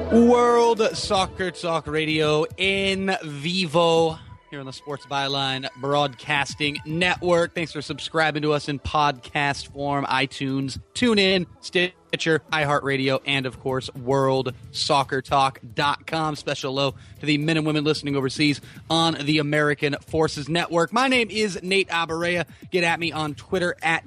World Soccer Talk Radio in vivo here on the Sports Byline Broadcasting Network. Thanks for subscribing to us in podcast form, iTunes, TuneIn, Stitcher, iHeartRadio, and, of course, WorldSoccerTalk.com. Special hello to the men and women listening overseas on the American Forces Network. My name is Nate Abaurrea. Get at me on Twitter at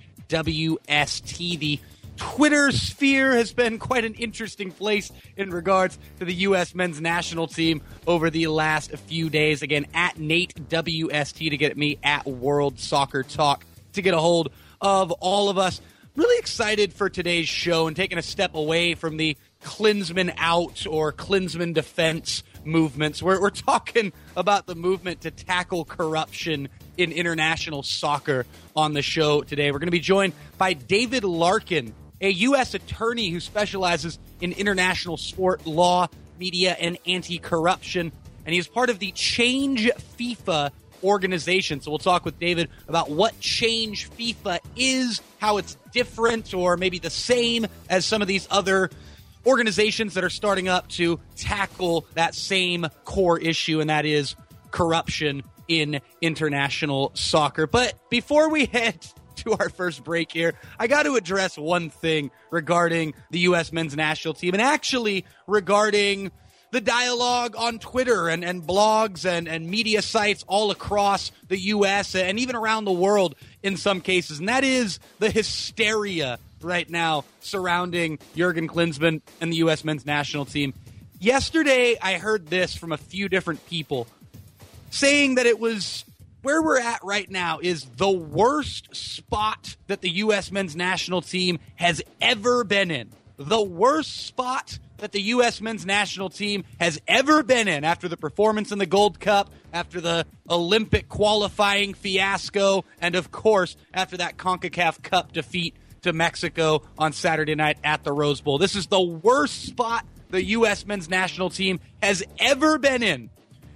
NateWST. The Twitter sphere has been quite an interesting place in regards to the U.S. men's national team over the last few days. Again, at NateWST to get at me, at World Soccer Talk to get a hold of all of us. Really excited for today's show and taking a step away from the Klinsmann out or Klinsmann defense movements. We're talking about the movement to tackle corruption in international soccer on the show today. We're going to be joined by David Larkin, a U.S. attorney who specializes in international sport law, media, and anti-corruption. And he's part of the Change FIFA organization. So we'll talk with David about what Change FIFA is, how it's different or maybe the same as some of these other organizations that are starting up to tackle that same core issue, and that is corruption in international soccer. But before we head to our first break here, I got to address one thing regarding the U.S. men's national team, and actually regarding the dialogue on Twitter and blogs and media sites all across the U.S. and even around the world in some cases, and that is the hysteria right now surrounding Jurgen Klinsmann and the U.S. men's national team. Yesterday, I heard this from a few different people saying that it was where we're at right now is the worst spot that the U.S. men's national team has ever been in. The worst spot that the U.S. men's national team has ever been in after the performance in the Gold Cup, after the Olympic qualifying fiasco, and, of course, after that CONCACAF Cup defeat to Mexico on Saturday night at the Rose Bowl. This is the worst spot the U.S. men's national team has ever been in.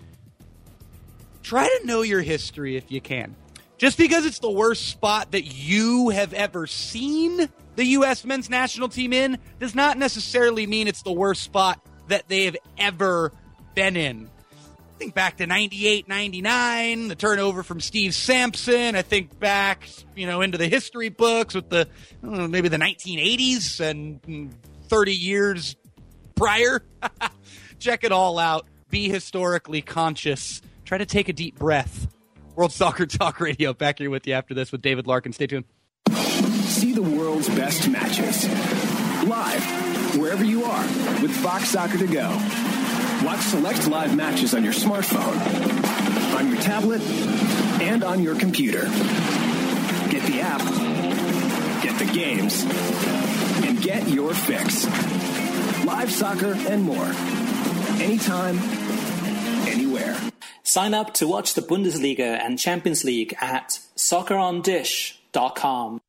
Try to know your history if you can. Just because it's the worst spot that you have ever seen the U.S. men's national team in does not necessarily mean it's the worst spot that they have ever been in. I think back to 98, 99, the turnover from Steve Sampson. I think back, into the history books with maybe the 1980s and 30 years prior. Check it all out. Be historically conscious. Try to take a deep breath. World Soccer Talk Radio back here with you after this with David Larkin. Stay tuned. See the world's best matches live wherever you are with Fox Soccer to Go. Watch select live matches on your smartphone, on your tablet, and on your computer. Get the app, get the games, and get your fix. Live soccer and more. Anytime, anywhere. Sign up to watch the Bundesliga and Champions League at soccerondish.com.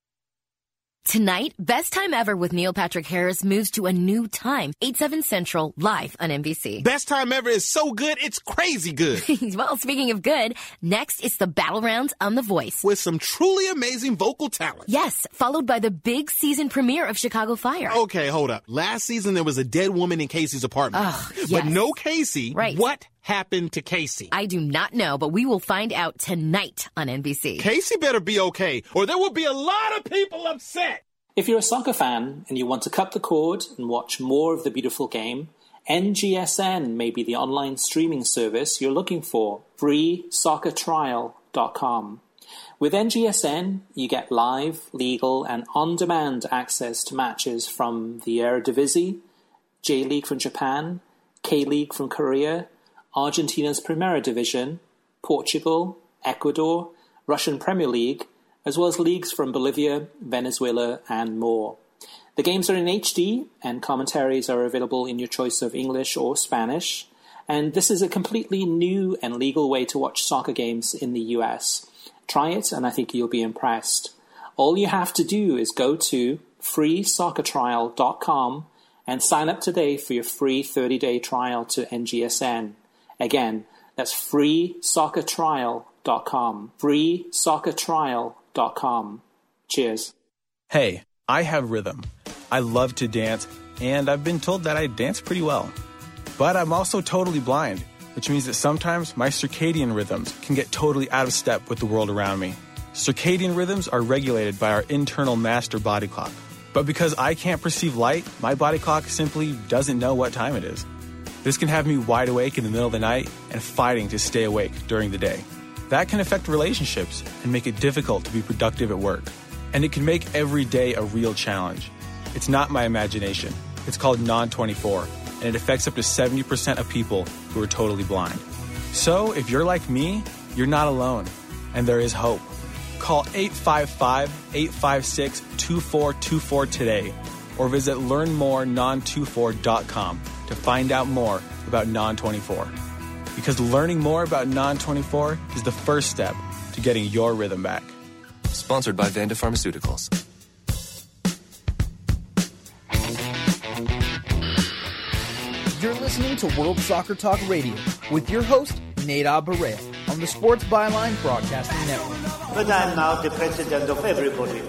Tonight, Best Time Ever with Neil Patrick Harris moves to a new time, 8/7 Central, live on NBC. Best Time Ever is so good, it's crazy good. Well, speaking of good, next it's the Battle Rounds on The Voice. With some truly amazing vocal talent. Yes, followed by the big season premiere of Chicago Fire. Okay, hold up. Last season there was a dead woman in Casey's apartment. Oh, yes. But no Casey. Right. What happened to Casey? I do not know, but we will find out tonight on NBC. Casey better be okay, or there will be a lot of people upset. If you're a soccer fan and you want to cut the cord and watch more of the beautiful game, NGSN may be the online streaming service you're looking for. FreeSoccerTrial.com. With NGSN, you get live, legal, and on-demand access to matches from the Eredivisie, J-League from Japan, K-League from Korea, Argentina's Primera Division, Portugal, Ecuador, Russian Premier League, as well as leagues from Bolivia, Venezuela, and more. The games are in HD, and commentaries are available in your choice of English or Spanish, and this is a completely new and legal way to watch soccer games in the US. Try it, and I think you'll be impressed. All you have to do is go to freesoccertrial.com and sign up today for your free 30-day trial to NGSN. Again, that's freesoccertrial.com. freesoccertrial.com. Cheers. Hey, I have rhythm. I love to dance, and I've been told that I dance pretty well. But I'm also totally blind, which means that sometimes my circadian rhythms can get totally out of step with the world around me. Circadian rhythms are regulated by our internal master body clock. But because I can't perceive light, my body clock simply doesn't know what time it is. This can have me wide awake in the middle of the night and fighting to stay awake during the day. That can affect relationships and make it difficult to be productive at work. And it can make every day a real challenge. It's not my imagination. It's called Non-24, and it affects up to 70% of people who are totally blind. So if you're like me, you're not alone, and there is hope. Call 855-856-2424 today, or visit learnmorenon24.com to find out more about Non-24. Because learning more about Non-24 is the first step to getting your rhythm back. Sponsored by Vanda Pharmaceuticals. You're listening to World Soccer Talk Radio with your host, Nate Abarea, on the Sports Byline Broadcasting Network. But I'm now the president of everybody.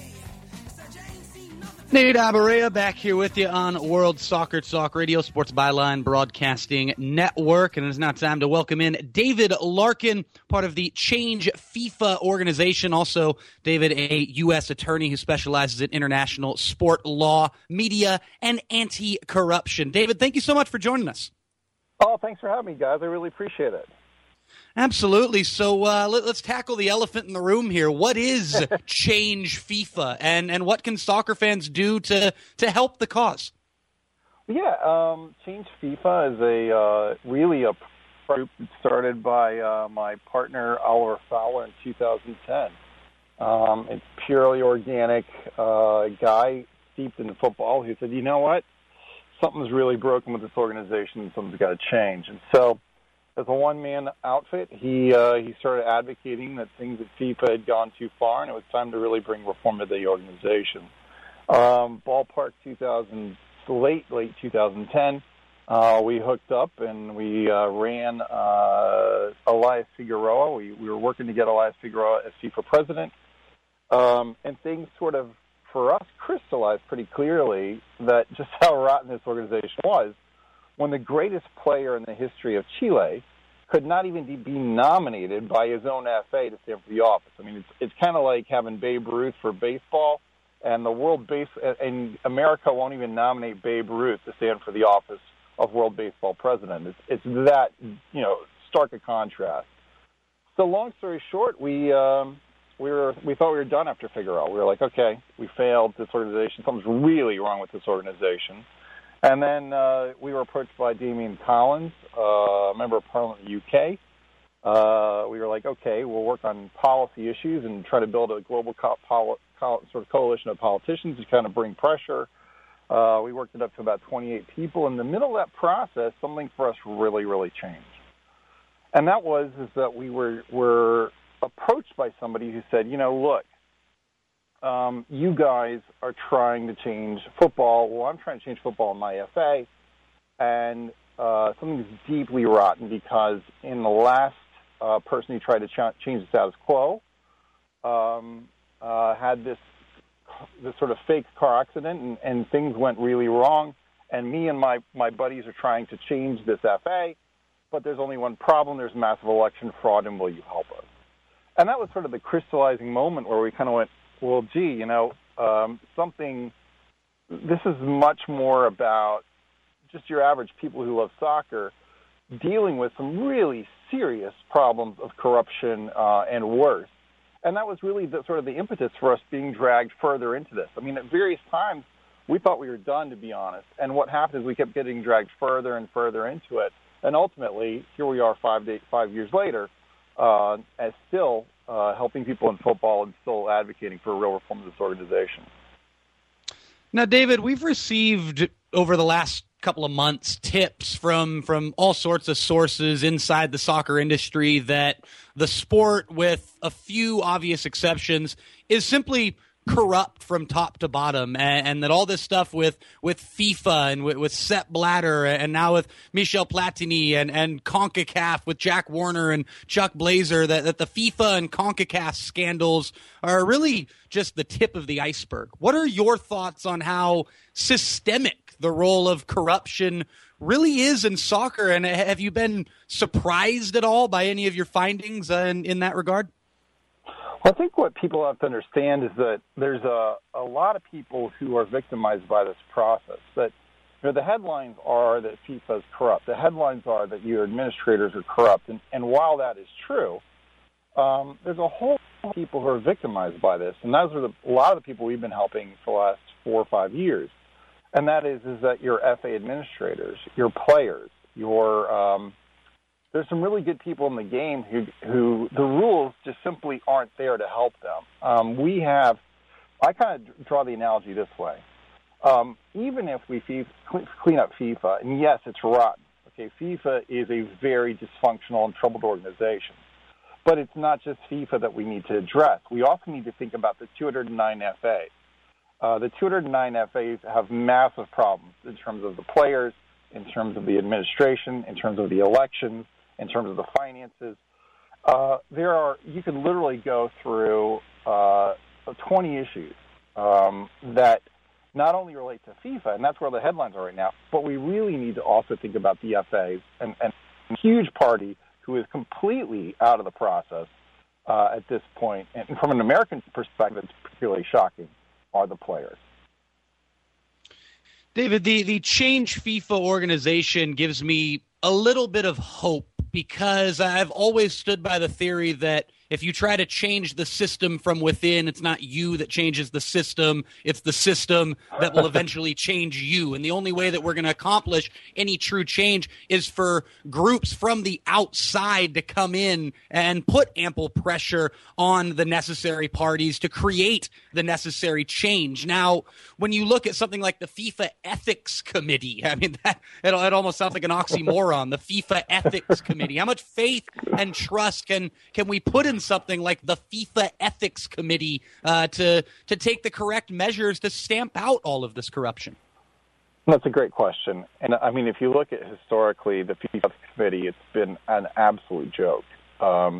Nate Abarea back here with you on World Soccer Talk Radio, Sports Byline Broadcasting Network. And it's now time to welcome in David Larkin, part of the Change FIFA organization. Also, David, a U.S. attorney who specializes in international sport law, media, and anti-corruption. David, thank you so much for joining us. Oh, thanks for having me, guys. I really appreciate it. Absolutely. So let's tackle the elephant in the room here. What is Change FIFA, and what can soccer fans do to help the cause? Yeah, Change FIFA is a really a group started by my partner Oliver Fowler in 2010. It's purely organic. Guy steeped in football who said, you know what, something's really broken with this organization. Something's got to change. And so, as a one-man outfit, he started advocating that things at FIFA had gone too far, and it was time to really bring reform to the organization. Ballpark late 2010, we hooked up and we ran Elias Figueroa. We were working to get Elias Figueroa as FIFA president, and things sort of, for us, crystallized pretty clearly that just how rotten this organization was, when the greatest player in the history of Chile could not even be nominated by his own FA to stand for the office. I mean, it's kind of like having Babe Ruth for baseball, and and America won't even nominate Babe Ruth to stand for the office of World Baseball President. It's that, stark a contrast. So, long story short, we thought we were done after Figueroa. We were like, okay, we failed this organization. Something's really wrong with this organization. And then we were approached by Damian Collins, a member of Parliament in the UK. We were like, okay, we'll work on policy issues and try to build a global sort of coalition of politicians to kind of bring pressure. We worked it up to about 28 people. In the middle of that process, something for us really, really changed. And that is that we were approached by somebody who said, look, you guys are trying to change football. Well, I'm trying to change football in my FA, and something's deeply rotten because in the last person who tried to change the status quo had this sort of fake car accident, and things went really wrong. And me and my buddies are trying to change this FA, but there's only one problem. There's massive election fraud, and will you help us? And that was sort of the crystallizing moment where we kind of went, well, gee, this is much more about just your average people who love soccer dealing with some really serious problems of corruption and worse. And that was really the impetus for us being dragged further into this. I mean, at various times, we thought we were done, to be honest. And what happened is we kept getting dragged further and further into it. And ultimately, here we are 5 years later, as still helping people in football and still advocating for real reform of this organization. Now, David, we've received over the last couple of months tips from all sorts of sources inside the soccer industry that the sport, with a few obvious exceptions, is simply corrupt from top to bottom, and that all this stuff with FIFA and with Sepp Blatter and now with Michel Platini and CONCACAF with Jack Warner and Chuck Blazer, that the FIFA and CONCACAF scandals are really just the tip of the iceberg. What are your thoughts on how systemic the role of corruption really is in soccer. And have you been surprised at all by any of your findings in that regard? Well, I think what people have to understand is that there's a lot of people who are victimized by this process. That the headlines are that FIFA is corrupt. The headlines are that your administrators are corrupt. And while that is true, there's a whole lot of people who are victimized by this. And those are a lot of the people we've been helping for the last 4 or 5 years. And that is that your FA administrators, your players, there's some really good people in the game who the rules just simply aren't there to help them. I kind of draw the analogy this way. Even if we clean up FIFA, and yes, it's rotten. Okay, FIFA is a very dysfunctional and troubled organization. But it's not just FIFA that we need to address. We also need to think about the 209 FAs. The 209 FAs have massive problems in terms of the players, in terms of the administration, in terms of the elections, in terms of the finances. You could literally go through 20 issues that not only relate to FIFA, and that's where the headlines are right now, but we really need to also think about the FAs and a huge party who is completely out of the process at this point. And from an American perspective, it's particularly shocking, are the players. David, the Change FIFA organization gives me a little bit of hope because I've always stood by the theory that if you try to change the system from within, it's not you that changes the system. It's the system that will eventually change you. And the only way that we're going to accomplish any true change is for groups from the outside to come in and put ample pressure on the necessary parties to create the necessary change. Now, when you look at something like the FIFA Ethics Committee, I mean, it almost sounds like an oxymoron, the FIFA Ethics Committee. How much faith and trust can we put in something like the FIFA Ethics Committee to take the correct measures to stamp out all of this corruption? That's a great question. And I mean, if you look at historically the FIFA Ethics Committee, it's been an absolute joke. And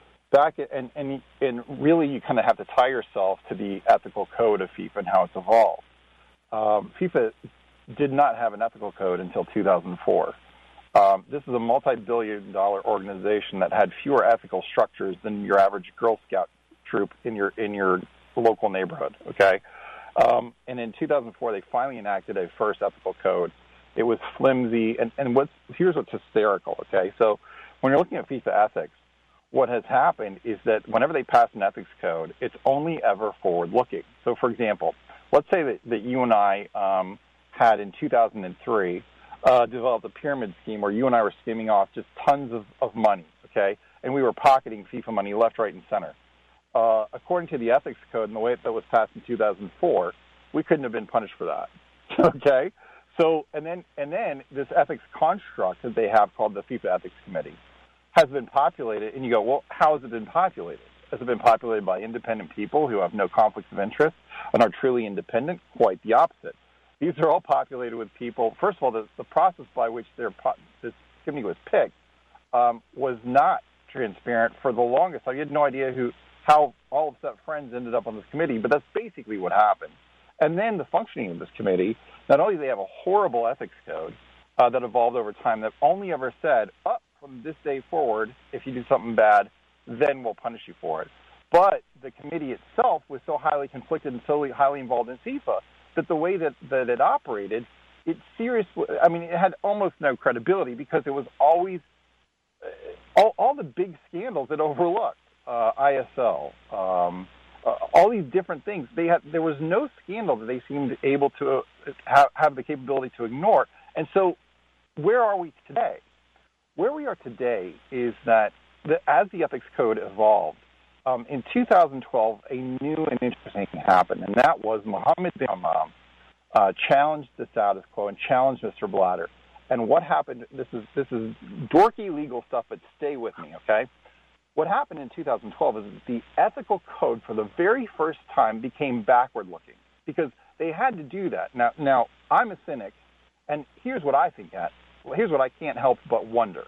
really you kind of have to tie yourself to the ethical code of FIFA and how it's evolved. FIFA did not have an ethical code until 2004. This is a multi-billion-dollar organization that had fewer ethical structures than your average Girl Scout troop in your local neighborhood. Okay, and in 2004 they finally enacted a first ethical code. It was flimsy, and here's what's hysterical. Okay, so when you're looking at FIFA ethics, what has happened is that whenever they pass an ethics code, it's only ever forward-looking. So, for example, let's say that you and I had in 2003. Developed a pyramid scheme where you and I were skimming off just tons of money, okay? And we were pocketing FIFA money left, right, and center. According to the ethics code and the way that was passed in 2004, we couldn't have been punished for that, okay? So, and then this ethics construct that they have called the FIFA Ethics Committee has been populated, and you go, well, how has it been populated? Has it been populated by independent people who have no conflicts of interest and are truly independent? Quite the opposite. These are all populated with people. First of all, the process by which this committee was picked was not transparent for the longest. I had no idea how all of Set Friends ended up on this committee, but that's basically what happened. And then the functioning of this committee, not only do they have a horrible ethics code that evolved over time that only ever said, from this day forward, if you do something bad, then we'll punish you for it. But the committee itself was so highly conflicted and so highly involved in FIFA that the way that it operated, it had almost no credibility because it was always all the big scandals it overlooked, ISL, all these different things. There was no scandal that they seemed able to have the capability to ignore. And so where are we today? Where we are today is that as the ethics code evolved, in 2012, a new and interesting thing happened, and that was Mohammed bin Hammam challenged the status quo and challenged Mr. Blatter. And what happened? This is dorky legal stuff, but stay with me, okay? What happened in 2012 is the ethical code, for the very first time, became backward-looking because they had to do that. Now I'm a cynic, and here's what I think at. Here's what I can't help but wonder.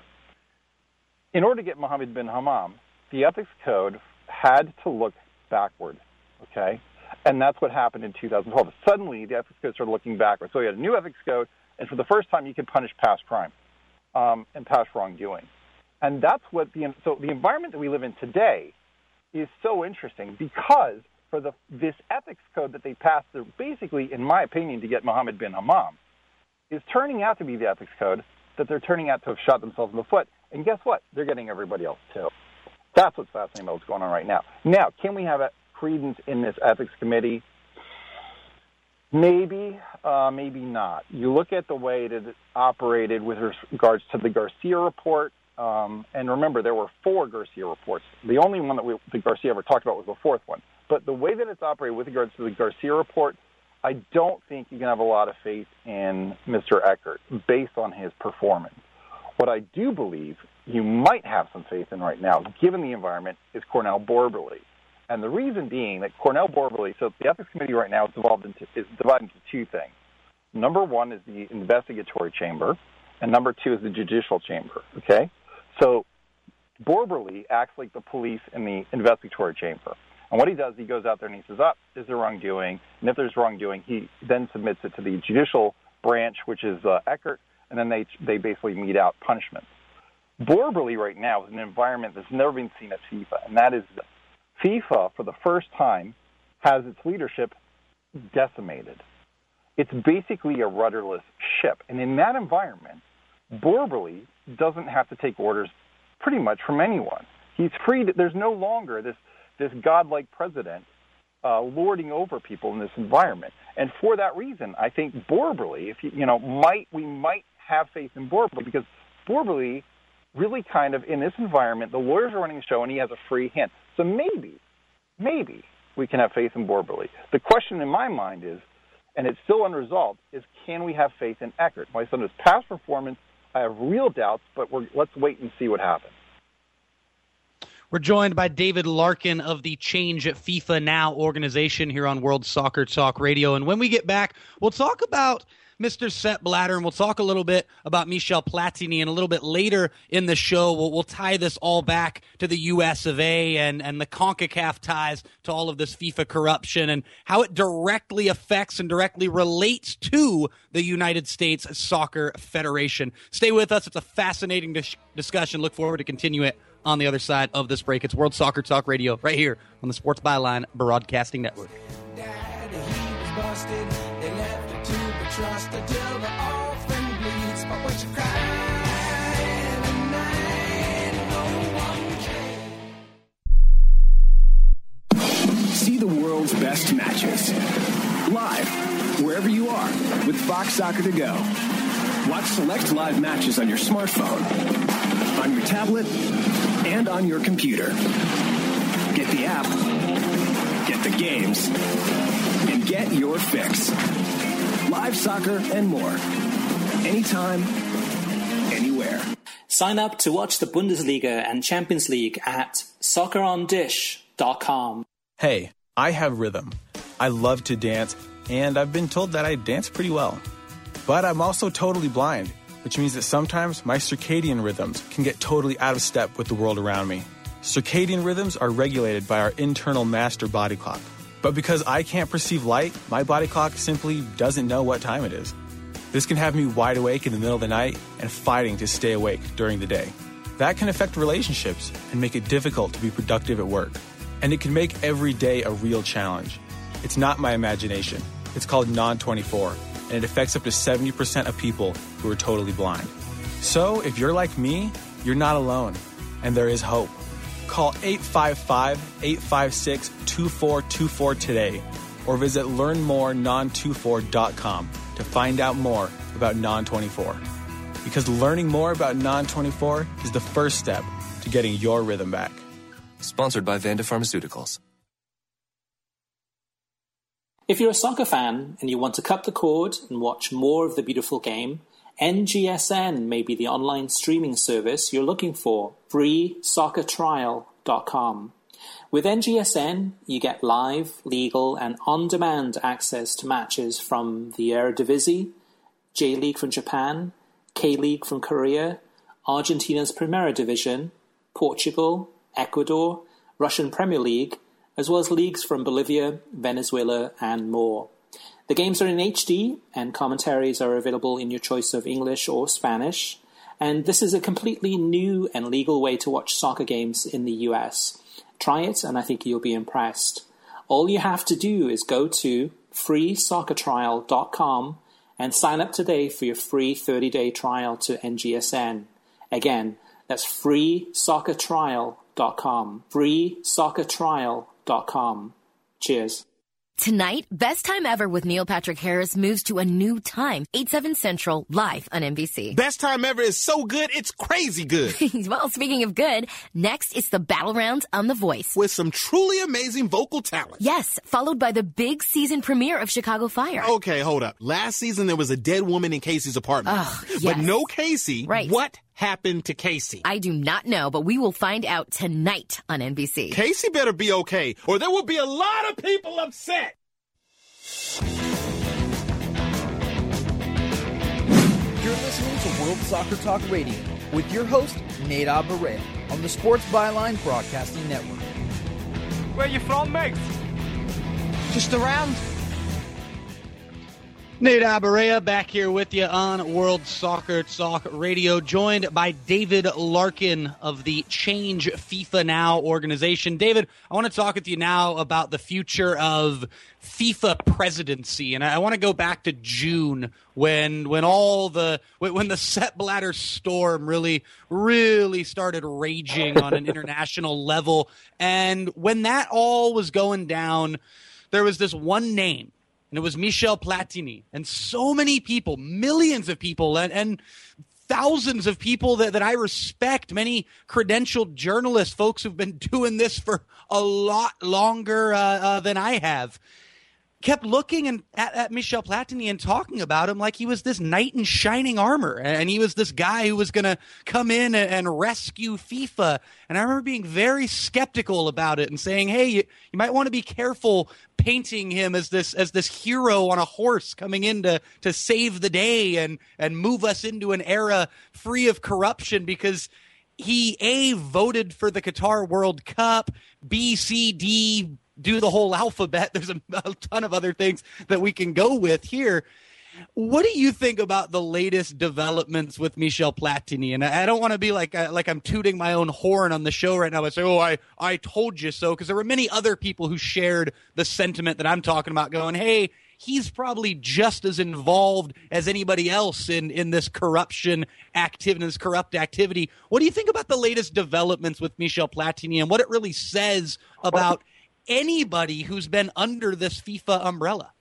In order to get Mohammed bin Hammam, the ethics code had to look backward, okay? And that's what happened in 2012. Suddenly, the ethics code started looking backwards. So we had a new ethics code, and for the first time, you could punish past crime and past wrongdoing. And that's what so the environment that we live in today is so interesting because for this ethics code that they passed through, basically, in my opinion, to get Mohammed bin Hammam, is turning out to be the ethics code that they're turning out to have shot themselves in the foot. And guess what? They're getting everybody else, too. That's what's fascinating about what's going on right now. Now, can we have a credence in this ethics committee? Maybe, maybe not. You look at the way that it operated with regards to the Garcia report, and remember, there were 4 Garcia reports. The only one that Garcia ever talked about was the 4th one. But the way that it's operated with regards to the Garcia report, I don't think you can have a lot of faith in Mr. Eckert based on his performance. What I do believe you might have some faith in right now, given the environment, is Cornell Borbely. And the reason being that Cornell Borbely, so the ethics committee right now is divided into 2 things. Number 1 is the investigatory chamber, and number 2 is the judicial chamber, okay? So Borbely acts like the police in the investigatory chamber. And what he does, he goes out there and he says, is there wrongdoing? And if there's wrongdoing, he then submits it to the judicial branch, which is Eckert, and then they basically mete out punishments. Borbely right now is an environment that's never been seen at FIFA, and that is FIFA, for the first time, has its leadership decimated. It's basically a rudderless ship. And in that environment, Borbely doesn't have to take orders pretty much from anyone. He's free. There's no longer this godlike president lording over people in this environment. And for that reason, I think Borbely, we might have faith in Borbely, because Borbely really kind of, in this environment, the lawyers are running the show and he has a free hand. So maybe we can have faith in Borbely. The question in my mind is, and it's still unresolved, is can we have faith in Eckert? My son, his past performance, I have real doubts, but let's wait and see what happens. We're joined by David Larkin of the Change FIFA Now organization here on World Soccer Talk Radio. And when we get back, we'll talk about Mr. Sepp Blatter, and we'll talk a little bit about Michel Platini, and a little bit later in the show, we'll tie this all back to the US of A and the CONCACAF ties to all of this FIFA corruption and how it directly affects and directly relates to the United States Soccer Federation. Stay with us. It's a fascinating discussion. Look forward to continue it on the other side of this break. It's World Soccer Talk Radio right here on the Sports Byline Broadcasting Network. Daddy, he was busted. They left it to the trust until the orphan bleeds. But when you cry every night, no one cares. See the world's best matches live wherever you are with Fox Soccer to go. Watch select live matches on your smartphone, on your tablet, and on your computer. Get the app, get the games, and get your fix. Live soccer and more. Anytime, anywhere. Sign up to watch the Bundesliga and Champions League at soccerondish.com. Hey, I have rhythm. I love to dance, and I've been told that I dance pretty well. But I'm also totally blind, which means that sometimes my circadian rhythms can get totally out of step with the world around me. Circadian rhythms are regulated by our internal master body clock. But because I can't perceive light, my body clock simply doesn't know what time it is. This can have me wide awake in the middle of the night and fighting to stay awake during the day. That can affect relationships and make it difficult to be productive at work. And it can make every day a real challenge. It's not my imagination. It's called Non-24, and it affects up to 70% of people who are totally blind. So if you're like me, you're not alone, and there is hope. Call 855-856-2424 today, or visit learnmorenon24.com to find out more about Non-24. Because learning more about Non-24 is the first step to getting your rhythm back. Sponsored by Vanda Pharmaceuticals. If you're a soccer fan and you want to cut the cord and watch more of the beautiful game, NGSN may be the online streaming service you're looking for. FreeSoccerTrial.com. With NGSN, you get live, legal, and on-demand access to matches from the Eredivisie, J-League from Japan, K-League from Korea, Argentina's Primera Division, Portugal, Ecuador, Russian Premier League, as well as leagues from Bolivia, Venezuela, and more. The games are in HD, and commentaries are available in your choice of English or Spanish. And this is a completely new and legal way to watch soccer games in the US. Try it, and I think you'll be impressed. All you have to do is go to freesoccertrial.com and sign up today for your free 30-day trial to NGSN. Again, that's freesoccertrial.com. freesoccertrial.com. Cheers. Tonight, Best Time Ever with Neil Patrick Harris moves to a new time, 8/7 Central, live on NBC. Best Time Ever is so good, it's crazy good. Well, speaking of good, next it's the Battle Rounds on The Voice. With some truly amazing vocal talent. Yes, followed by the big season premiere of Chicago Fire. Okay, hold up. Last season there was a dead woman in Casey's apartment. Oh, yes. But no Casey. Right. What happened to Casey? I do not know, but we will find out tonight on NBC. Casey better be okay, or there will be a lot of people upset. You're listening to World Soccer Talk Radio with your host, Nate Abaurrea, on the Sports Byline Broadcasting Network. Where you from, mate? Just around. Nate Abaurrea back here with you on World Soccer Talk Radio, joined by David Larkin of the Change FIFA Now organization. David, I want to talk with you now about the future of FIFA presidency, and I want to go back to June when the Sepp Blatter storm really started raging on an international level, and when that all was going down, there was this one name. And it was Michel Platini. And so many people, millions of people, and thousands of people that I respect, many credentialed journalists, folks who've been doing this for a lot longer than I have, kept looking at Michel Platini and talking about him like he was this knight in shining armor. And he was this guy who was going to come in and rescue FIFA. And I remember being very skeptical about it and saying, hey, you might want to be careful painting him as this hero on a horse coming in to save the day and move us into an era free of corruption, because he, A, voted for the Qatar World Cup, B, C, D, do the whole alphabet. There's a ton of other things that we can go with here. What do you think about the latest developments with Michel Platini? And I don't want to be like I'm tooting my own horn on the show right now. I say, I told you so, because there were many other people who shared the sentiment that I'm talking about, going, hey, he's probably just as involved as anybody else in this corruption activity, this corrupt activity. What do you think about the latest developments with Michel Platini and what it really says about anybody who's been under this FIFA umbrella?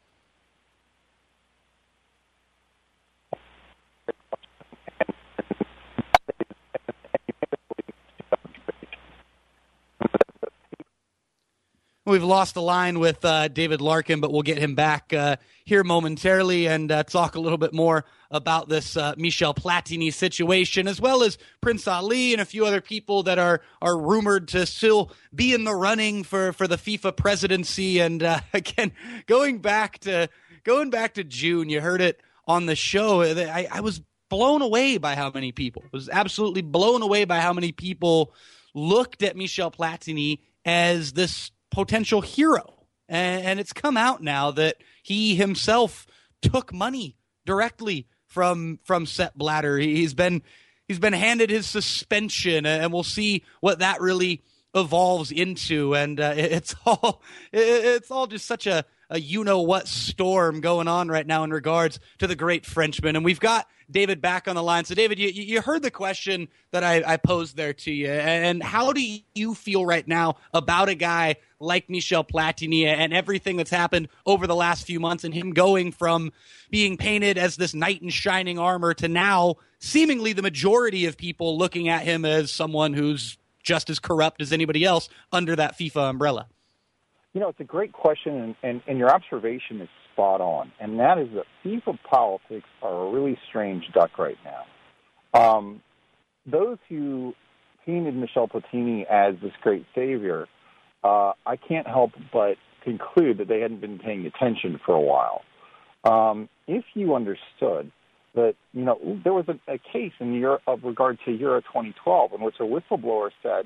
We've lost the line with David Larkin, but we'll get him back here momentarily and talk a little bit more about this Michel Platini situation, as well as Prince Ali and a few other people that are rumored to still be in the running for the FIFA presidency. And again, going back to June, you heard it on the show. I was blown away by how many people. I was absolutely blown away by how many people looked at Michel Platini as this potential hero. And it's come out now that he himself took money directly from Sepp Blatter. He's been handed his suspension, and we'll see what that really evolves into. And it's all just such a you-know-what storm going on right now in regards to the great Frenchman. And we've got David back on the line. So, David, you heard the question that I posed there to you. And how do you feel right now about a guy like Michel Platini and everything that's happened over the last few months, and him going from being painted as this knight in shining armor to now seemingly the majority of people looking at him as someone who's just as corrupt as anybody else under that FIFA umbrella? You know, it's a great question, and your observation is spot on, and that is that FIFA politics are a really strange duck right now. Those who painted Michel Platini as this great savior, I can't help but conclude that they hadn't been paying attention for a while. If you understood that, you know, there was a case in Europe of regard to Euro 2012 in which a whistleblower said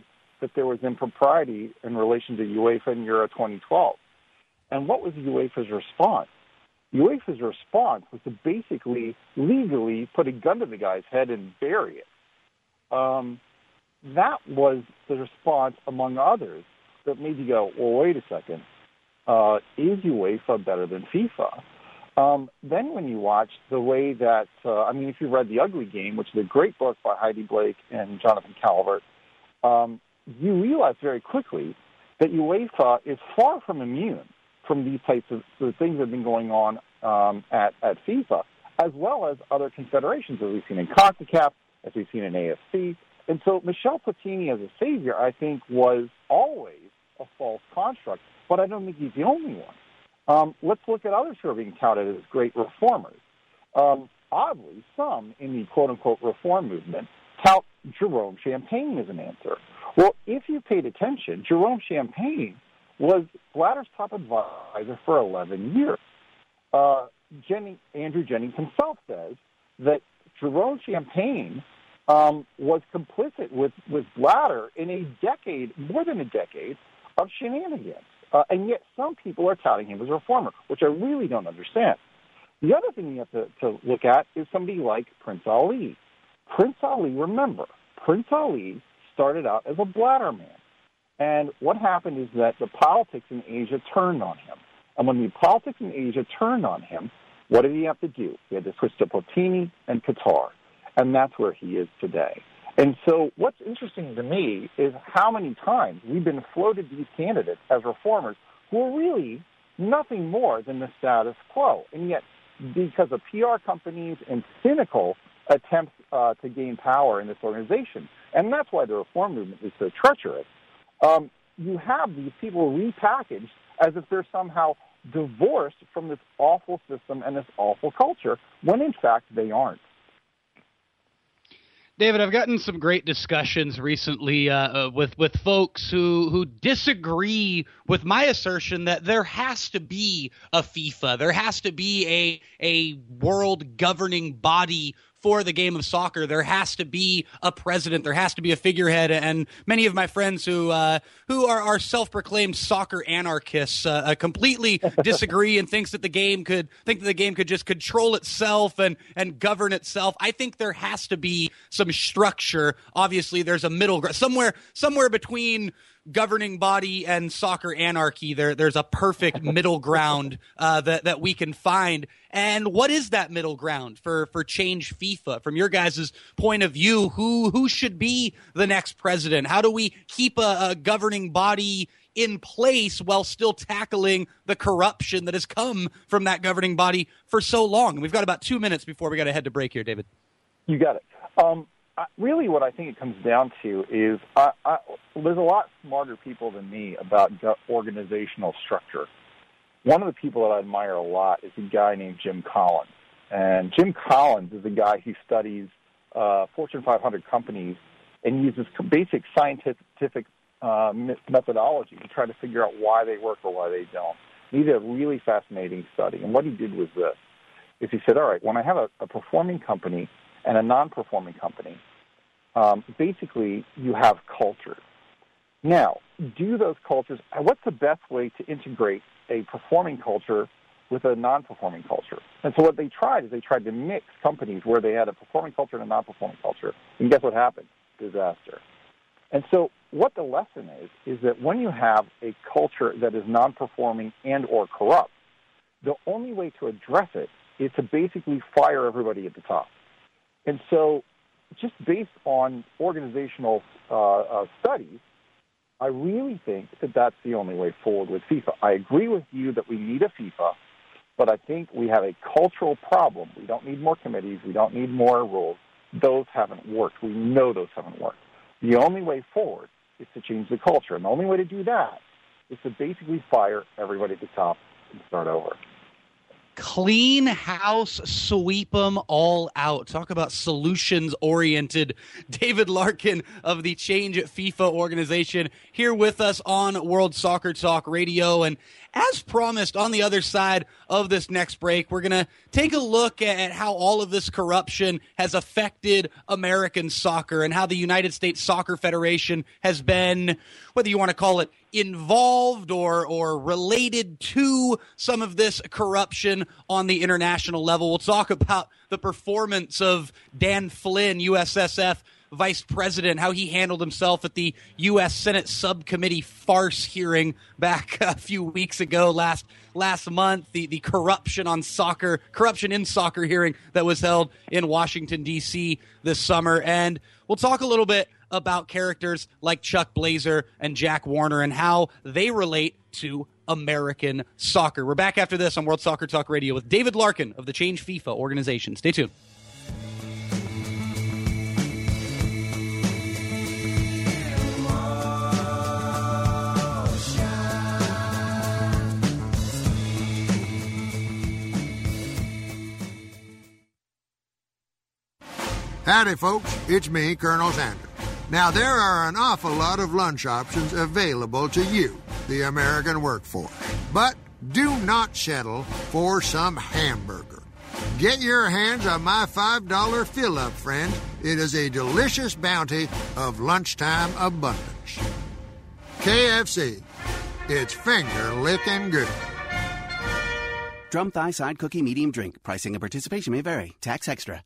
that there was impropriety in relation to UEFA and Euro 2012. And what was UEFA's response? UEFA's response was to basically legally put a gun to the guy's head and bury it. That was the response, among others, that made you go, well, wait a second. Is UEFA better than FIFA? Then when you watch the way that, if you read The Ugly Game, which is a great book by Heidi Blake and Jonathan Calvert, you realize very quickly that UEFA is far from immune from these types of the things that have been going on at FIFA, as well as other confederations, as we've seen in CONCACAF, as we've seen in AFC. And so Michel Platini as a savior, I think, was always a false construct, but I don't think he's the only one. Let's look at others who are being touted as great reformers. Oddly, some in the quote-unquote reform movement tout Jerome Champagne as an answer. Well, if you paid attention, Jerome Champagne was Blatter's top advisor for 11 years. Andrew Jennings himself says that Jerome Champagne was complicit with Blatter in a decade, more than a decade, of shenanigans. And yet some people are touting him as a reformer, which I really don't understand. The other thing you have to look at is somebody like Prince Ali. Prince Ali, remember, Prince Ali started out as a Blatter man. And what happened is that the politics in Asia turned on him. And when the politics in Asia turned on him, what did he have to do? He had to switch to Platini and Qatar. And that's where he is today. And so what's interesting to me is how many times we've been floated these candidates as reformers who are really nothing more than the status quo. And yet, because of PR companies and cynical attempts to gain power in this organization, and that's why the reform movement is so treacherous, you have these people repackaged as if they're somehow divorced from this awful system and this awful culture, when in fact they aren't. David, I've gotten some great discussions recently with folks who disagree with my assertion that there has to be a FIFA. There has to be a world governing body for the game of soccer. There has to be a president. There has to be a figurehead. And many of my friends who are self-proclaimed soccer anarchists completely disagree and think that the game could just control itself and govern itself. I think there has to be some structure. Obviously, there's a middle ground somewhere between governing body and soccer anarchy. There's a perfect middle ground that we can find. And what is that middle ground for Change FIFA? From your guys' point of view, who should be the next president? How do we keep a governing body in place while still tackling the corruption that has come from that governing body for so long? We've got about 2 minutes before we got to head to break here, David. You got it. Really what I think it comes down to is there's a lot smarter people than me about organizational structure. One of the people that I admire a lot is a guy named Jim Collins. And Jim Collins is a guy who studies Fortune 500 companies and uses basic scientific methodology to try to figure out why they work or why they don't. He did a really fascinating study. And what he did was this, is he said, all right, when I have a performing company and a non-performing company, basically you have cultures. Now, what's the best way to integrate a performing culture with a non-performing culture? And so what they tried to mix companies where they had a performing culture and a non-performing culture. And guess what happened? Disaster. And so what the lesson is that when you have a culture that is non-performing and or corrupt, the only way to address it is to basically fire everybody at the top. And so just based on organizational studies, I really think that that's the only way forward with FIFA. I agree with you that we need a FIFA, but I think we have a cultural problem. We don't need more committees. We don't need more rules. Those haven't worked. We know those haven't worked. The only way forward is to change the culture, and the only way to do that is to basically fire everybody at the top and start over. Clean house, sweep them all out. Talk about solutions-oriented. David Larkin of the Change FIFA organization here with us on World Soccer Talk Radio. And as promised, on the other side of this next break, we're going to take a look at how all of this corruption has affected American soccer and how the United States Soccer Federation has been, whether you want to call it involved or related to some of this corruption on the international level. We'll talk about the performance of Dan Flynn, USSF Vice President, how he handled himself at the U.S. Senate Subcommittee farce hearing back a few weeks ago, last month, the corruption in soccer hearing that was held in Washington, D.C. this summer. And we'll talk a little bit about characters like Chuck Blazer and Jack Warner and how they relate to American soccer. We're back after this on World Soccer Talk Radio with David Larkin of the Change FIFA organization. Stay tuned. Howdy, folks. It's me, Colonel Sanders. Now, there are an awful lot of lunch options available to you, the American workforce. But do not settle for some hamburger. Get your hands on my $5 fill-up, friend. It is a delicious bounty of lunchtime abundance. KFC. It's finger-licking good. Drum thigh side cookie medium drink. Pricing and participation may vary. Tax extra.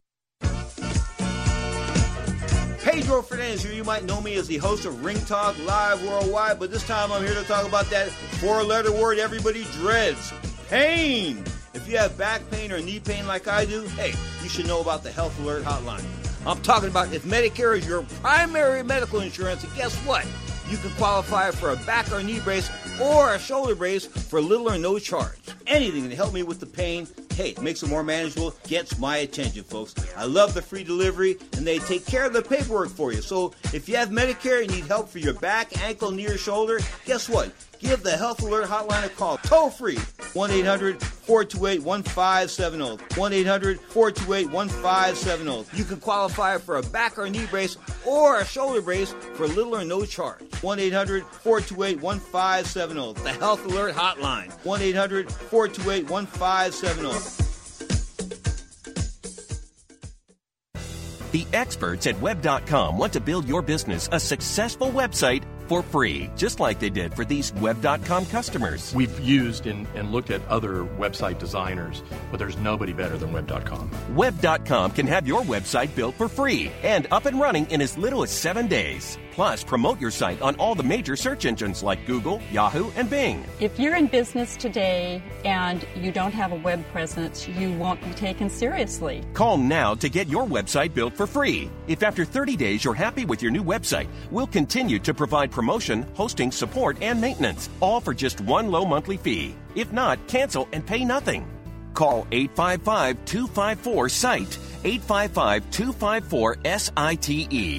Pedro Fernandez here. You might know me as the host of Ring Talk Live Worldwide, but this time I'm here to talk about that four-letter word everybody dreads, pain. If you have back pain or knee pain like I do, hey, you should know about the Health Alert Hotline. I'm talking about if Medicare is your primary medical insurance, and guess what? You can qualify for a back or knee brace or a shoulder brace for little or no charge. Anything to help me with the pain, hey, makes it more manageable, gets my attention, folks. I love the free delivery, and they take care of the paperwork for you. So if you have Medicare and need help for your back, ankle, knee, or shoulder, guess what? Give the Health Alert Hotline a call, toll-free, 1-800-428-1570, 1-800-428-1570. You can qualify for a back or knee brace or a shoulder brace for little or no charge. 1-800-428-1570, the Health Alert Hotline, 1-800-428-1570. The experts at Web.com want to build your business a successful website for free, just like they did for these Web.com customers. We've used and looked at other website designers, but there's nobody better than Web.com. Web.com can have your website built for free and up and running in as little as 7 days. Plus, promote your site on all the major search engines like Google, Yahoo, and Bing. If you're in business today and you don't have a web presence, you won't be taken seriously. Call now to get your website built for free. If after 30 days you're happy with your new website, we'll continue to provide promotion, hosting, support, and maintenance, all for just one low monthly fee. If not, cancel and pay nothing. Call 855-254-SITE, 855-254-SITE.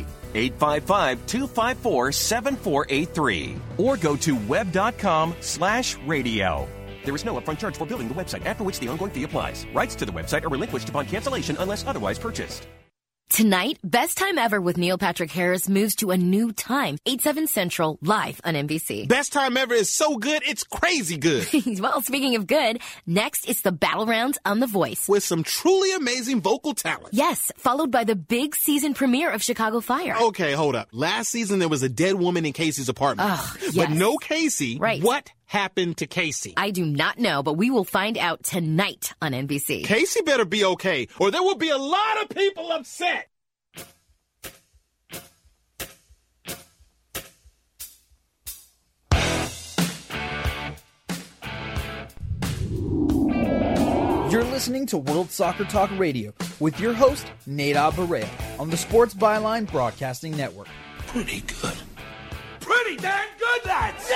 855-254-7483 or go to web.com/radio. There is no upfront charge for building the website, after which the ongoing fee applies. Rights to the website are relinquished upon cancellation unless otherwise purchased. Tonight, Best Time Ever with Neil Patrick Harris moves to a new time, 8/7 Central, live on NBC. Best Time Ever is so good, it's crazy good. Well, speaking of good, next it's the Battle Rounds on The Voice. With some truly amazing vocal talent. Yes, followed by the big season premiere of Chicago Fire. Okay, hold up. Last season there was a dead woman in Casey's apartment. Yes. But no Casey. Right. What happened to Casey? I do not know, but we will find out tonight on NBC. Casey better be okay, or there will be a lot of people upset. You're listening to World Soccer Talk Radio with your host, Nate Barea, on the Sports Byline Broadcasting Network. Pretty good. Pretty damn good, lads!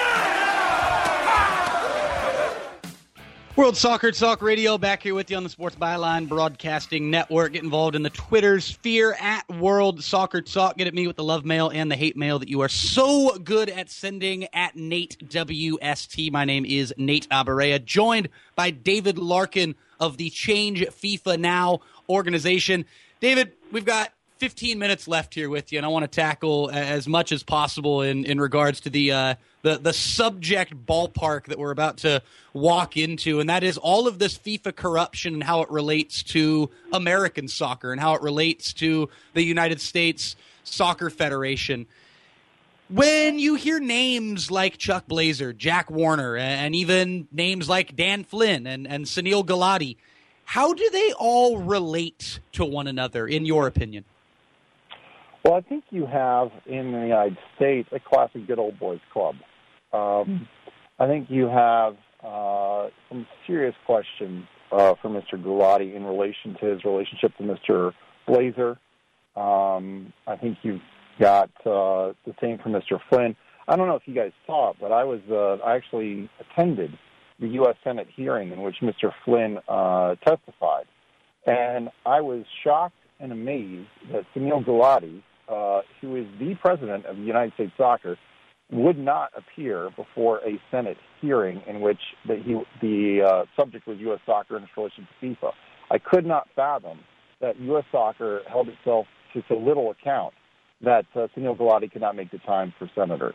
World Soccer Talk Radio back here with you on the Sports Byline Broadcasting Network. Get involved in the Twitter sphere at World Soccer Talk. Get at me with the love mail and the hate mail that you are so good at sending at Nate WST. My name is Nate Barea, joined by David Larkin of the Change FIFA Now organization. David, we've got 15 minutes left here with you, and I want to tackle as much as possible in regards to the subject ballpark that we're about to walk into, and that is all of this FIFA corruption and how it relates to American soccer and how it relates to the United States Soccer Federation. When you hear names like Chuck Blazer, Jack Warner, and even names like Dan Flynn and Sunil Gulati, how do they all relate to one another, in your opinion? Well, I think you have, in the United States, a classic good old boys club. I think you have some serious questions for Mr. Gulati in relation to his relationship to Mr. Blazer. I think you've got the same for Mr. Flynn. I don't know if you guys saw it, but I actually attended the U.S. Senate hearing in which Mr. Flynn testified. And I was shocked and amazed that Sunil Gulati, who is the president of the United States Soccer, would not appear before a Senate hearing in which the subject was U.S. soccer and its relation to FIFA. I could not fathom that U.S. soccer held itself to so little account that Sunil Gulati could not make the time for senators.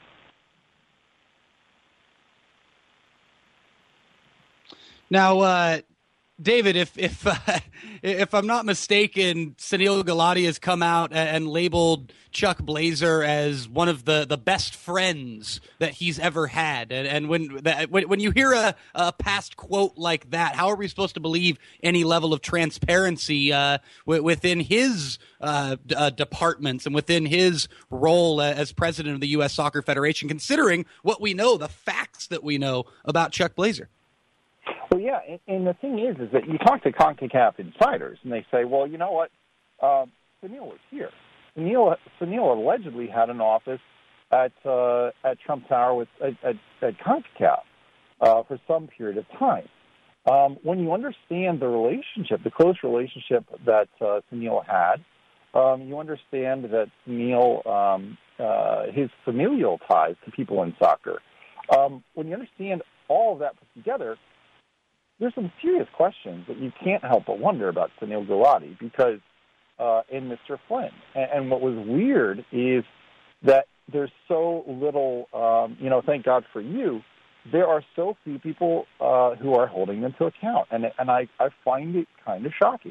Now, David, if I'm not mistaken, Sunil Gulati has come out and labeled Chuck Blazer as one of the best friends that he's ever had. And when you hear a past quote like that, how are we supposed to believe any level of transparency within his departments and within his role as president of the U.S. Soccer Federation, considering what we know, the facts that we know about Chuck Blazer? Well, yeah, and the thing is that you talk to CONCACAF insiders, and they say, well, you know what, Sunil was here. Sunil allegedly had an office at Trump Tower at CONCACAF for some period of time. When you understand the relationship, the close relationship that Sunil had, you understand that Sunil, his familial ties to people in soccer. When you understand all of that put together, there's some serious questions that you can't help but wonder about Sunil Gulati because, and Mr. Flynn. And what was weird is that there's so little, thank God for you, there are so few people who are holding them to account. And I find it kind of shocking.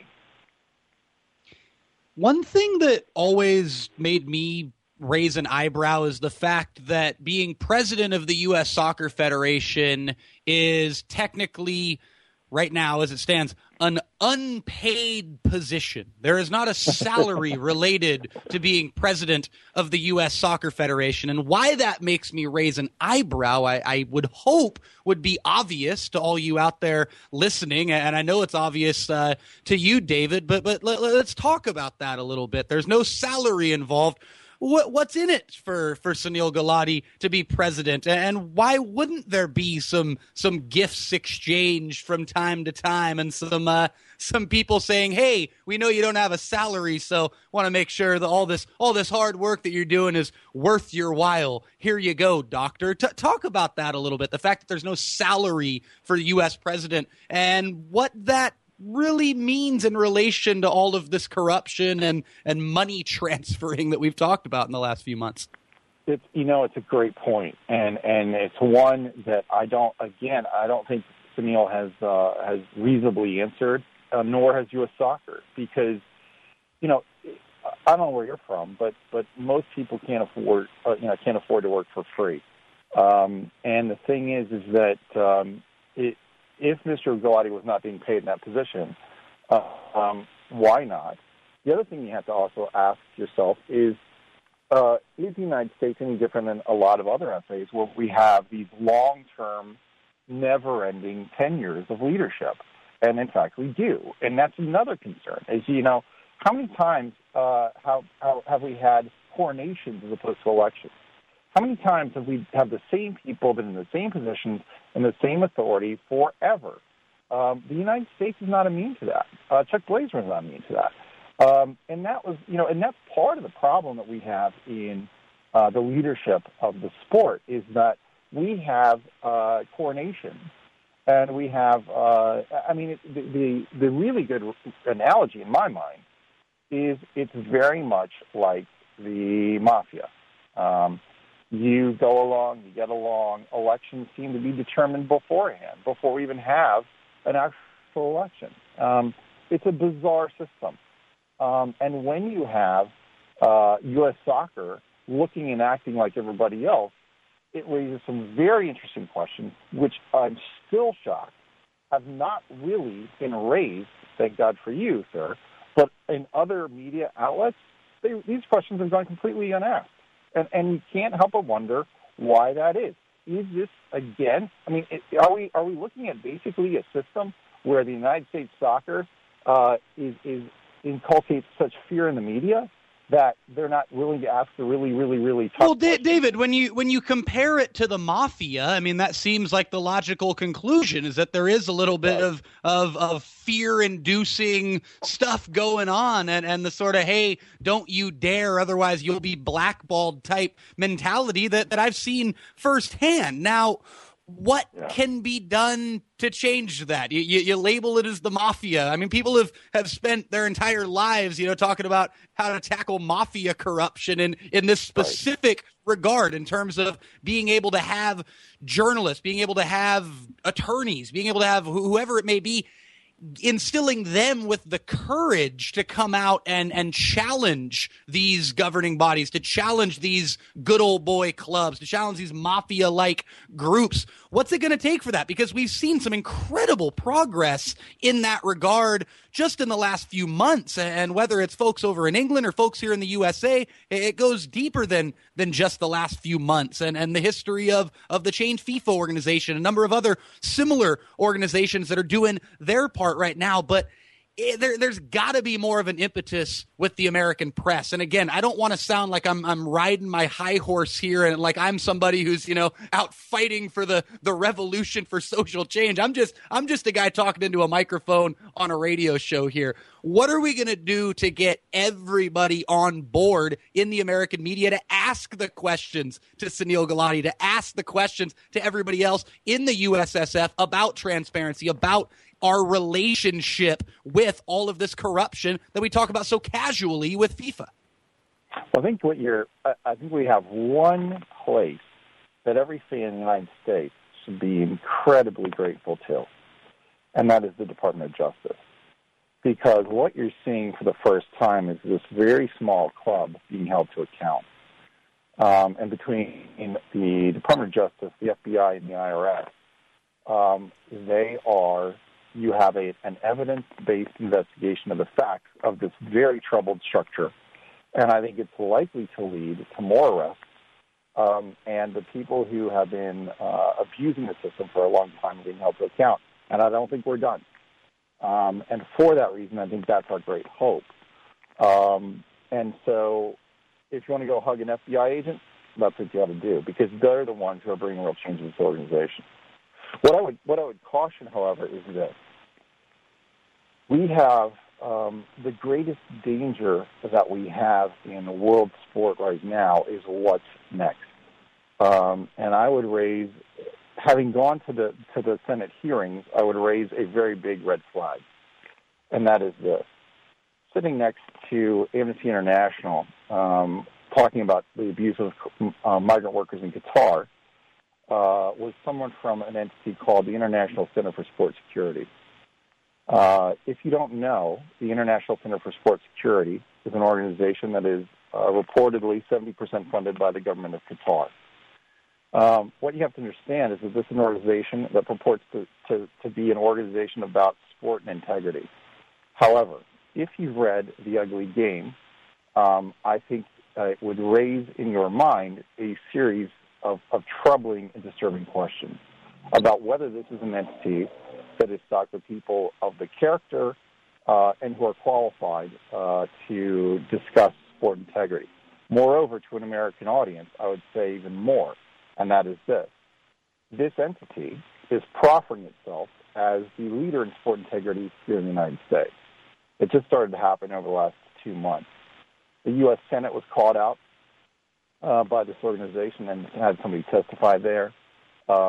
One thing that always made me raise an eyebrow is the fact that being president of the U.S. Soccer Federation is technically, right now as it stands, an unpaid position. There is not a salary related to being president of the U.S. Soccer Federation. And why that makes me raise an eyebrow, I would hope would be obvious to all you out there listening. And I know it's obvious to you, David, but let's talk about that a little bit. There's no salary involved. What's in it for Sunil Gulati to be president, and why wouldn't there be some gifts exchanged from time to time, and some people saying, "Hey, we know you don't have a salary, so want to make sure that all this hard work that you're doing is worth your while. Here you go, doctor." Talk about that a little bit. The fact that there's no salary for the U.S. president and what that really means in relation to all of this corruption and money transferring that we've talked about in the last few months. It's a great point, and it's one that I don't think Sunil has reasonably answered, nor has U.S. Soccer, because I don't know where you're from, but most people can't afford to work for free, and the thing is that if Mr. Gulati was not being paid in that position, why not? The other thing you have to also ask yourself is the United States any different than a lot of other FAs where we have these long-term, never-ending tenures of leadership? And, in fact, we do. And that's another concern. As how many times have we had coronations as opposed to elections? How many times have we have the same people been in the same positions and the same authority forever? The United States is not immune to that. Chuck Blazer is not immune to that. And that was, and that's part of the problem that we have in the leadership of the sport is that we have coronations And we have, the really good analogy in my mind is it's very much like the mafia. You go along, you get along. Elections seem to be determined beforehand, before we even have an actual election. It's a bizarre system. And when you have U.S. soccer looking and acting like everybody else, it raises some very interesting questions, which I'm still shocked have not really been raised, thank God for you, sir, but in other media outlets, these questions have gone completely unasked. And you can't help but wonder why that is. Is this, again, are we looking at basically a system where the United States soccer inculcates such fear in the media that they're not willing to ask the really, really, really tough questions? David, when you compare it to the mafia, that seems like the logical conclusion is that there is a little bit of fear-inducing stuff going on and the sort of, hey, don't you dare, otherwise you'll be blackballed type mentality that I've seen firsthand. Now, what can be done to change that? You label it as the mafia. People have spent their entire lives, talking about how to tackle mafia corruption in this specific regard in terms of being able to have journalists, being able to have attorneys, being able to have whoever it may be, instilling them with the courage to come out and challenge these governing bodies, to challenge these good old boy clubs, to challenge these mafia-like groups. What's it going to take for that? Because we've seen some incredible progress in that regard just in the last few months. And whether it's folks over in England or folks here in the USA, it goes deeper than just the last few months and the history of the Change FIFA organization, a number of other similar organizations that are doing their part right now. But there's got to be more of an impetus with the American press. And again, I don't want to sound like I'm riding my high horse here and like I'm somebody who's, out fighting for the revolution for social change. I'm just a guy talking into a microphone on a radio show here. What are we going to do to get everybody on board in the American media to ask the questions to Sunil Gulati, to ask the questions to everybody else in the USSF about transparency, about our relationship with all of this corruption that we talk about so casually with FIFA? I think we have one place that every fan in the United States should be incredibly grateful to, and that is the Department of Justice. Because what you're seeing for the first time is this very small club being held to account. And between the Department of Justice, the FBI, and the IRS, you have an evidence-based investigation of the facts of this very troubled structure. And I think it's likely to lead to more arrests. And the people who have been abusing the system for a long time are being held to account. And I don't think we're done. And for that reason, I think that's our great hope. And so if you want to go hug an FBI agent, that's what you got to do, because they're the ones who are bringing real change to this organization. What I would caution, however, is this. We have the greatest danger that we have in world sport right now is what's next. And I would raise, having gone to the Senate hearings, I would raise a very big red flag, and that is this. Sitting next to Amnesty International, talking about the abuse of migrant workers in Qatar, was someone from an entity called the International Center for Sport Security. If you don't know, the International Center for Sport Security is an organization that is reportedly 70% funded by the government of Qatar. What you have to understand is that this is an organization that purports to be an organization about sport and integrity. However, if you've read The Ugly Game, I think it would raise in your mind a series of troubling and disturbing questions about whether this is an entity that is stocked with people of the character and who are qualified to discuss sport integrity. Moreover, to an American audience, I would say even more, and that is this. This entity is proffering itself as the leader in sport integrity here in the United States. It just started to happen over the last 2 months. The U.S. Senate was called out by this organization and had somebody testify there.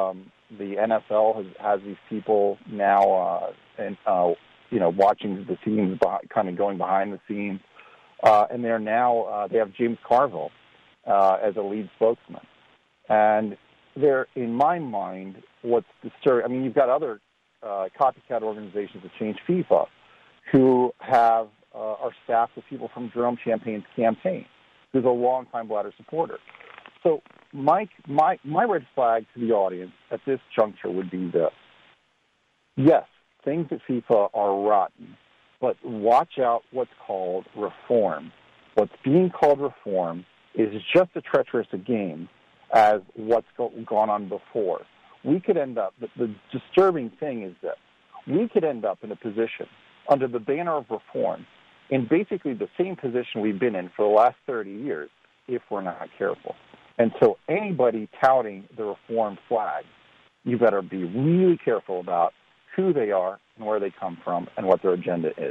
The NFL has these people now, watching the teams kind of going behind the scenes, and they're now they have James Carville as a lead spokesman, and they're, in my mind, what's disturbing. I mean, you've got other copycat organizations that change FIFA who have are staffed with people from Jerome Champagne's campaign, who's a longtime Blatter supporter. So my red flag to the audience at this juncture would be this. Yes, things at FIFA are rotten, but watch out what's called reform. What's being called reform is just as treacherous a game as what's gone on before. We could end up, the disturbing thing is that we could end up in a position under the banner of reform in basically the same position we've been in for the last 30 years if we're not careful. And so anybody touting the reform flag, you better be really careful about who they are and where they come from and what their agenda is.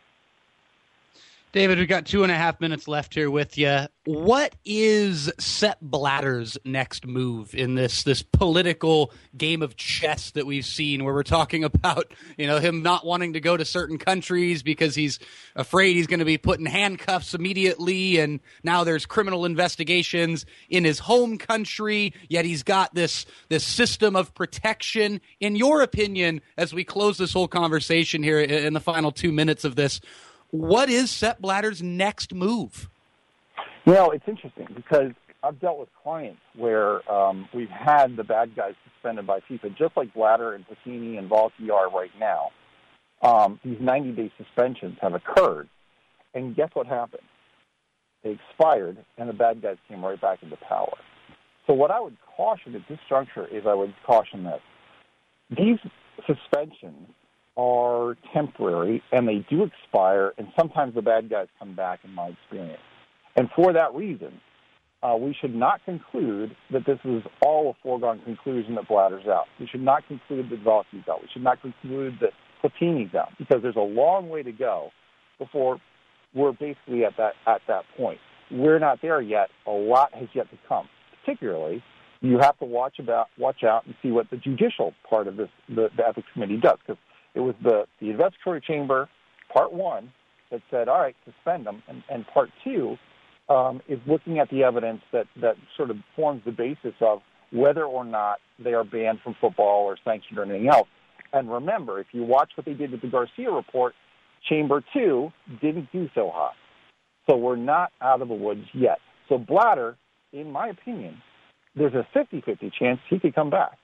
David, we've got 2.5 minutes left here with you. What is Sepp Blatter's next move in this political game of chess that we've seen, where we're talking about, him not wanting to go to certain countries because he's afraid he's going to be put in handcuffs immediately, and now there's criminal investigations in his home country, yet he's got this system of protection. In your opinion, as we close this whole conversation here in the final 2 minutes of this, what is Sepp Blatter's next move? It's interesting because I've dealt with clients where we've had the bad guys suspended by FIFA, just like Blatter and Platini and Valky are right now. These 90-day suspensions have occurred, and guess what happened? They expired, and the bad guys came right back into power. So what I would caution at this juncture is I would caution this. These suspensions are temporary, and they do expire, and sometimes the bad guys come back, in my experience. And for that reason, we should not conclude that this is all a foregone conclusion that Blatter's out. We should not conclude that Valky's out. We should not conclude that Platini's out, because there's a long way to go before we're basically at that point. We're not there yet. A lot has yet to come. Particularly, you have to watch out and see what the judicial part of this, the ethics committee does, because it was the investigatory chamber, part one, that said, all right, suspend them. And part two is looking at the evidence that sort of forms the basis of whether or not they are banned from football or sanctioned or anything else. And remember, if you watch what they did with the Garcia report, Chamber 2 didn't do so hot. So we're not out of the woods yet. So Blatter, in my opinion, there's a 50-50 chance he could come back.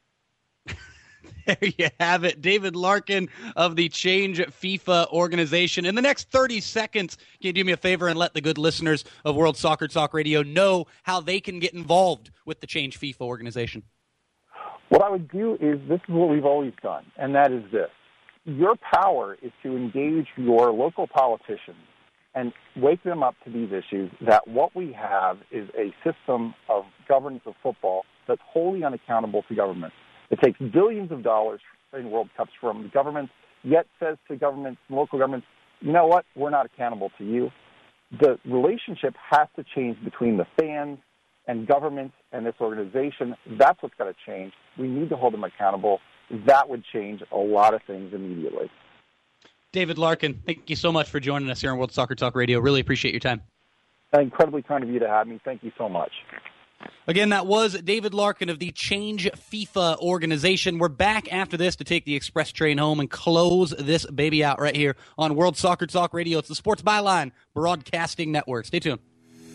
There you have it. David Larkin of the Change FIFA organization. In the next 30 seconds, can you do me a favor and let the good listeners of World Soccer Talk Radio know how they can get involved with the Change FIFA organization? What I would do is, this is what we've always done, and that is this. Your power is to engage your local politicians and wake them up to these issues, that what we have is a system of governance of football that's wholly unaccountable to government. It takes billions of dollars in World Cups from the governments, yet says to governments, local governments, you know what, we're not accountable to you. The relationship has to change between the fans and governments and this organization. That's what's got to change. We need to hold them accountable. That would change a lot of things immediately. David Larkin, thank you so much for joining us here on World Soccer Talk Radio. Really appreciate your time. Incredibly kind of you to have me. Thank you so much. Again, that was David Larkin of the Change FIFA organization. We're back after this to take the express train home and close this baby out right here on World Soccer Talk Radio. It's the Sports Byline Broadcasting Network. Stay tuned.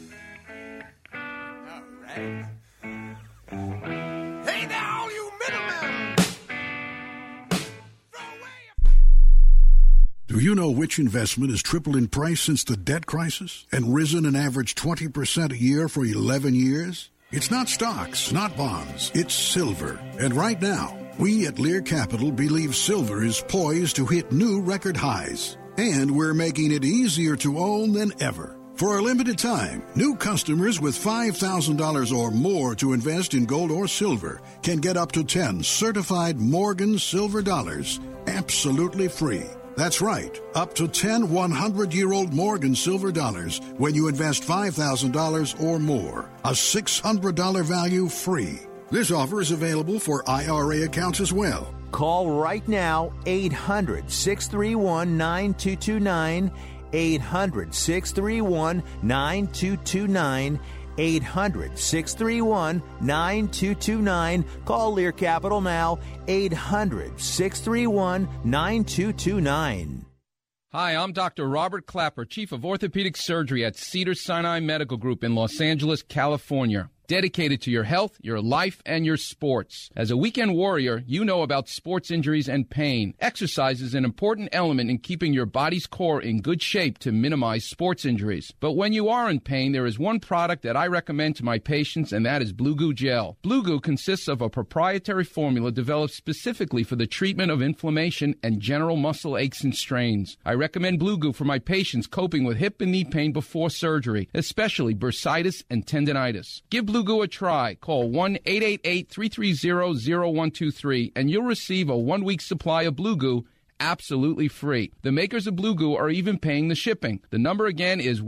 All right. Hey now, all you middlemen! Do you know which investment has tripled in price since the debt crisis and risen an average 20% a year for 11 years? It's not stocks, not bonds, it's silver. And right now, we at Lear Capital believe silver is poised to hit new record highs. And we're making it easier to own than ever. For a limited time, new customers with $5,000 or more to invest in gold or silver can get up to 10 certified Morgan silver dollars absolutely free. That's right, up to 10 100-year-old Morgan silver dollars when you invest $5,000 or more. A $600 value free. This offer is available for IRA accounts as well. Call right now, 800-631-9229, 800-631-9229, 800-631-9229. Call Lear Capital now, 800-631-9229. Hi, I'm Dr. Robert Clapper, Chief of Orthopedic Surgery at Cedars-Sinai Medical Group in Los Angeles, California. Dedicated to your health, your life, and your sports. As a weekend warrior, you know about sports injuries and pain. Exercise is an important element in keeping your body's core in good shape to minimize sports injuries. But when you are in pain, there is one product that I recommend to my patients, and that is Blue Goo Gel. Blue Goo consists of a proprietary formula developed specifically for the treatment of inflammation and general muscle aches and strains. I recommend Blue Goo for my patients coping with hip and knee pain before surgery, especially bursitis and tendinitis. Give Blue Goo a try. Call 1-888-330-0123 and you'll receive a 1-week supply of Blue Goo absolutely free. The makers of Blue Goo are even paying the shipping. The number again is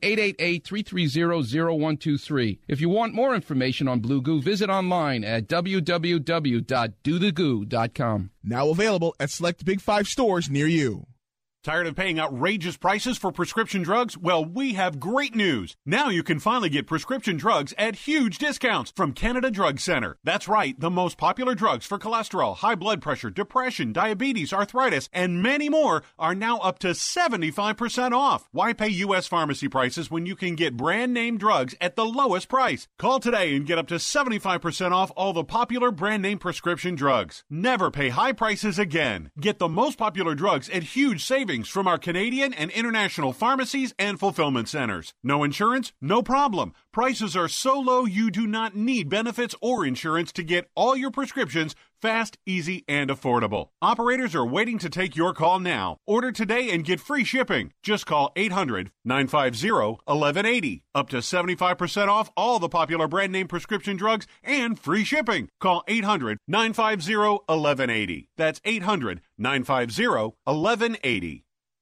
1-888-330-0123. If you want more information on Blue Goo, visit online at www.dothegoo.com. Now available at select Big 5 stores near you. Tired of paying outrageous prices for prescription drugs? Well, we have great news. Now you can finally get prescription drugs at huge discounts from Canada Drug Center. That's right, the most popular drugs for cholesterol, high blood pressure, depression, diabetes, arthritis, and many more are now up to 75% off. Why pay U.S. pharmacy prices when you can get brand name drugs at the lowest price? Call today and get up to 75% off all the popular brand name prescription drugs. Never pay high prices again. Get the most popular drugs at huge savings from our Canadian and international pharmacies and fulfillment centers. No insurance? No problem. Prices are so low you do not need benefits or insurance to get all your prescriptions fast, easy, and affordable. Operators are waiting to take your call now. Order today and get free shipping. Just call 800-950-1180. Up to 75% off all the popular brand name prescription drugs and free shipping. Call 800-950-1180. That's 800-950-1180.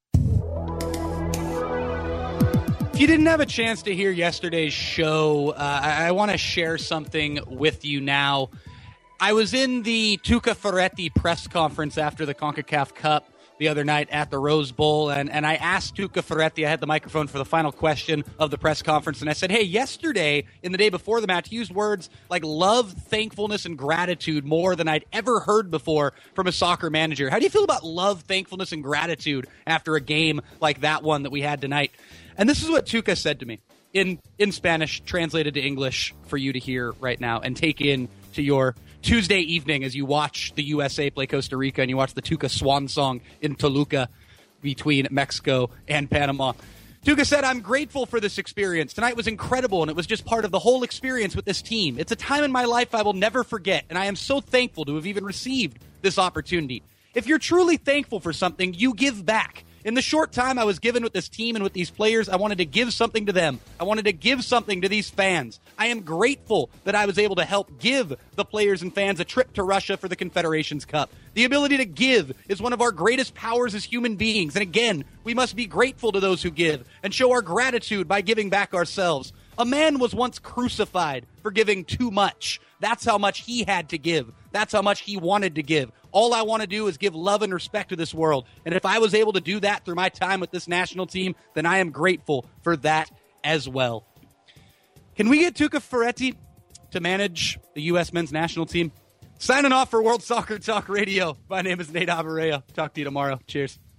If you didn't have a chance to hear yesterday's show, I want to share something with you now. I was in the Tuca Ferretti press conference after the CONCACAF Cup the other night at the Rose Bowl, and I asked Tuca Ferretti, I had the microphone for the final question of the press conference, and I said, hey, yesterday, in the day before the match, you used words like love, thankfulness, and gratitude more than I'd ever heard before from a soccer manager. How do you feel about love, thankfulness, and gratitude after a game like that one that we had tonight? And this is what Tuca said to me in Spanish, translated to English for you to hear right now and take in to your Tuesday evening as you watch the USA play Costa Rica and you watch the Tuca Swan Song in Toluca between Mexico and Panama. Tuca said, I'm grateful for this experience. Tonight was incredible, and it was just part of the whole experience with this team. It's a time in my life I will never forget, and I am so thankful to have even received this opportunity. If you're truly thankful for something, you give back. In the short time I was given with this team and with these players, I wanted to give something to them. I wanted to give something to these fans. I am grateful that I was able to help give the players and fans a trip to Russia for the Confederations Cup. The ability to give is one of our greatest powers as human beings. And again, we must be grateful to those who give and show our gratitude by giving back ourselves. A man was once crucified for giving too much. That's how much he had to give. That's how much he wanted to give. All I want to do is give love and respect to this world. And if I was able to do that through my time with this national team, then I am grateful for that as well. Can we get Tuca Ferretti to manage the U.S. men's national team? Signing off for World Soccer Talk Radio. My name is Nate Abaurrea. Talk to you tomorrow. Cheers.